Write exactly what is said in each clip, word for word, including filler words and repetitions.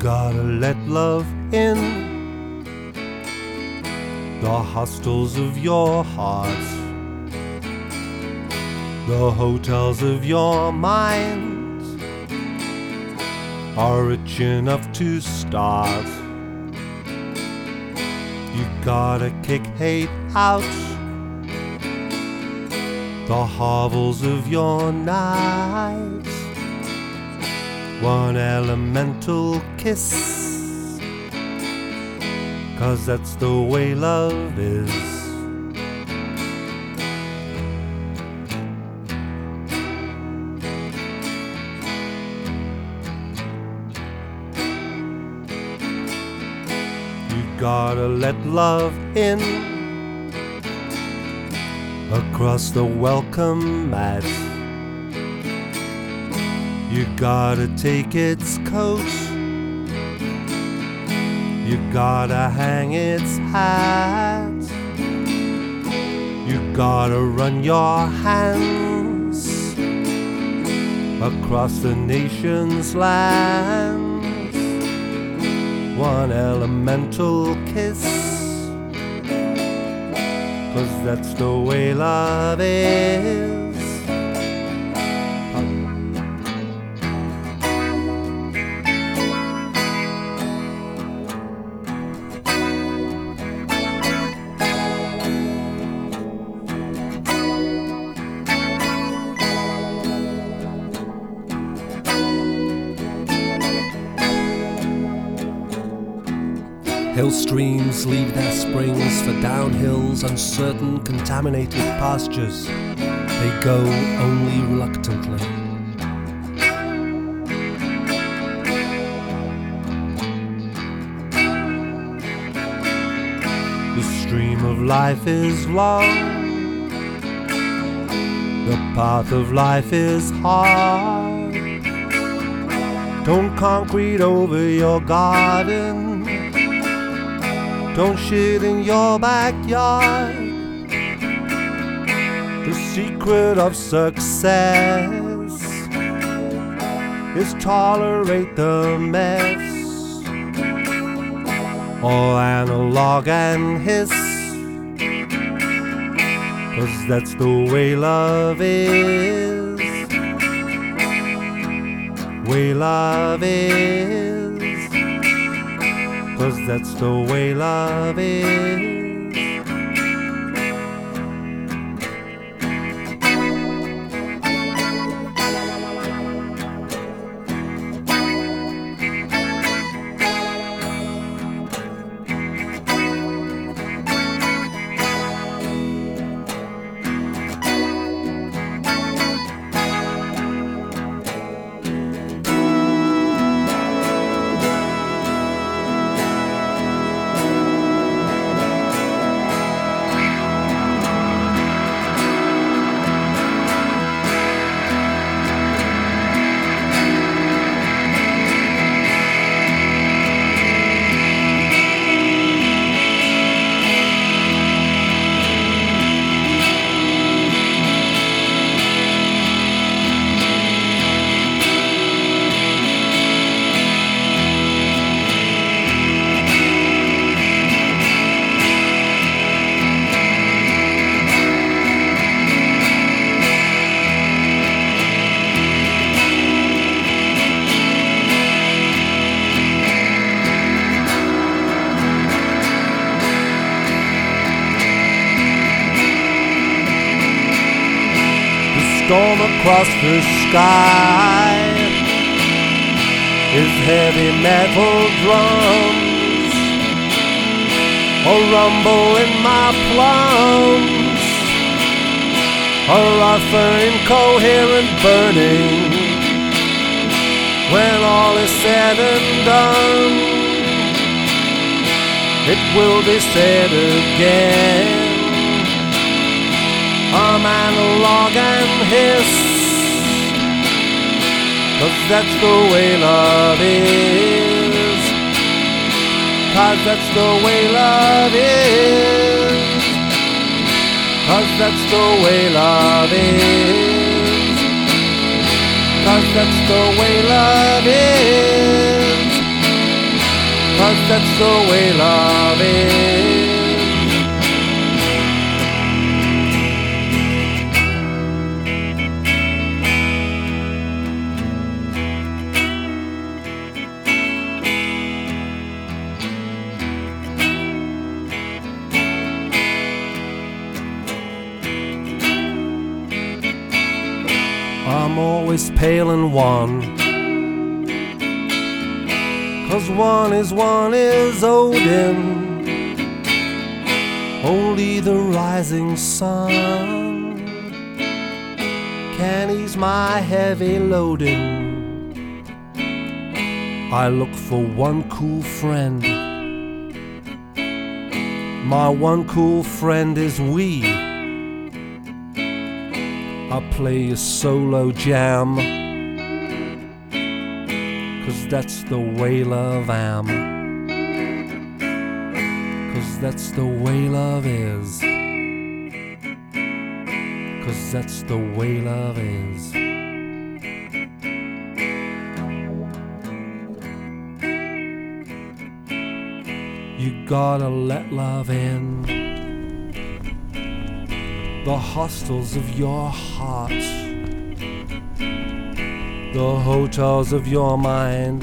gotta let love in the hostels of your heart, the hotels of your mind are rich enough to start. You gotta kick hate out the hovels of your nights, one elemental kiss, 'cause that's the way love is. You gotta let love in across the welcome mat. You gotta take its coat, you gotta hang its hat, you gotta run your hands across the nation's lands, one elemental kiss, 'cause that's the way love is. Hill streams leave their springs for downhills, uncertain, contaminated pastures. They go only reluctantly. The stream of life is long, the path of life is hard. Don't concrete over your garden, don't shit in your backyard. The secret of success is tolerate the mess, all analog and hiss, 'cause that's the way love is, way love is. 'Cause that's the way love is. Storm across the sky is heavy metal drums, a rumble in my plums, a rougher incoherent burning. When all is said and done, it will be said again. I'm analog and hiss, 'cause that's the way love is, 'cause that's the way love is, 'cause that's the way love is, 'cause that's the way love is, 'cause that's the way love is. I'm always pale and wan, 'cause one is one is Odin. Only the rising sun can ease my heavy loading. I look for one cool friend. My one cool friend is we. I play a solo jam, 'cause that's the way love am. 'Cause that's the way love is. 'Cause that's the way love is. You gotta let love in the hostels of your heart, the hotels of your mind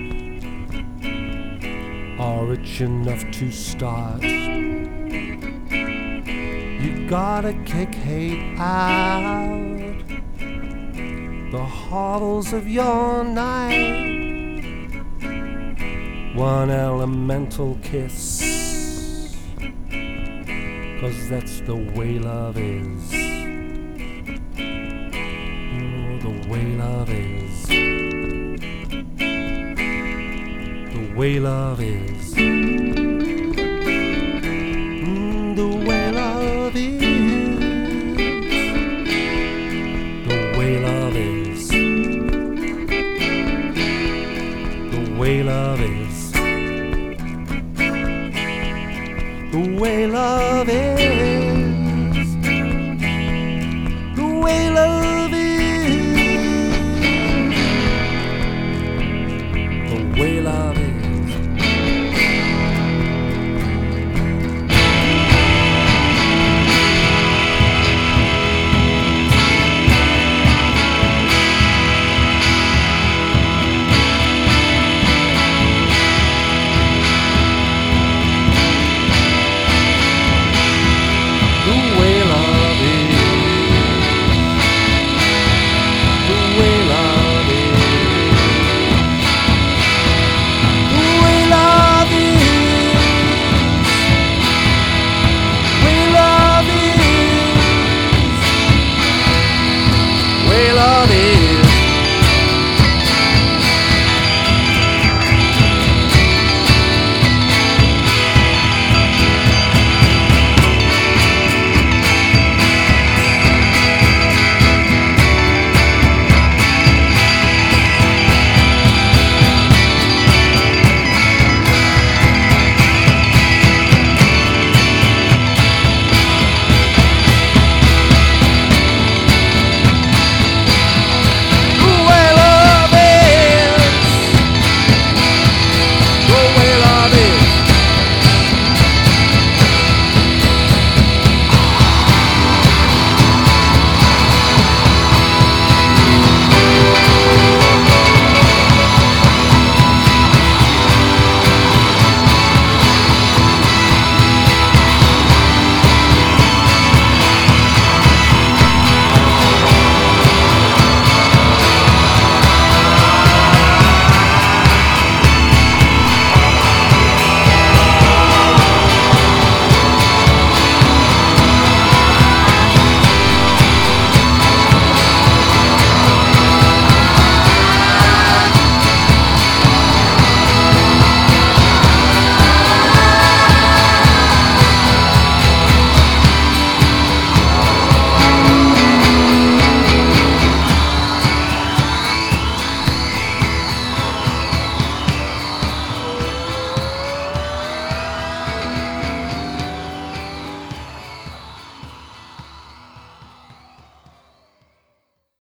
are rich enough to start. You gotta kick hate out the hovels of your night. One elemental kiss, 'cause that's the way love is. Oh, the way love is. The way love is. Mm, the way love is. The way love is. The way love is. The way love is.